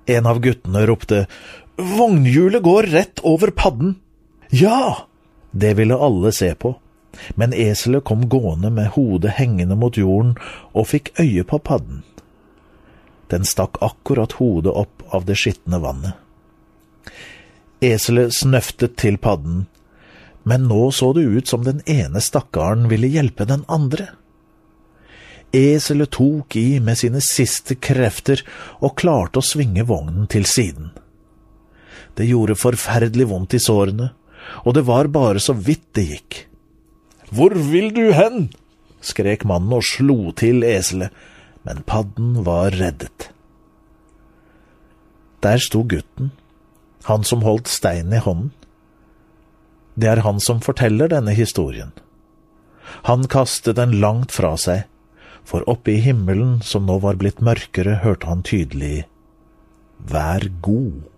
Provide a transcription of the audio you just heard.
En av guttene ropte, «Vognhjulet går rett over padden!» «Ja!» Det ville alle se på, men eselet kom gående med hodet hengende mot jorden og fikk øye på padden. Den stakk akkurat hodet opp av det skittende vannet. Eselet snøftet til padden, men nå så det ut som den ene stakkaren ville hjelpe den andre. Eselet tok i med sine siste krefter og klarte å svinge vognen til siden. Det gjorde forferdelig vondt i sårene, og det var bare så vidt det gikk. «Hvor vil du hen?» skrek mannen og slo til eselet, men padden var reddet. Der sto gutten, han som holdt steinen i hånden. Det er han som forteller denne historien. Han kastet den langt fra seg, for oppe i himmelen, som nå var blitt mørkere, hørte han tydelig, «Vær god!»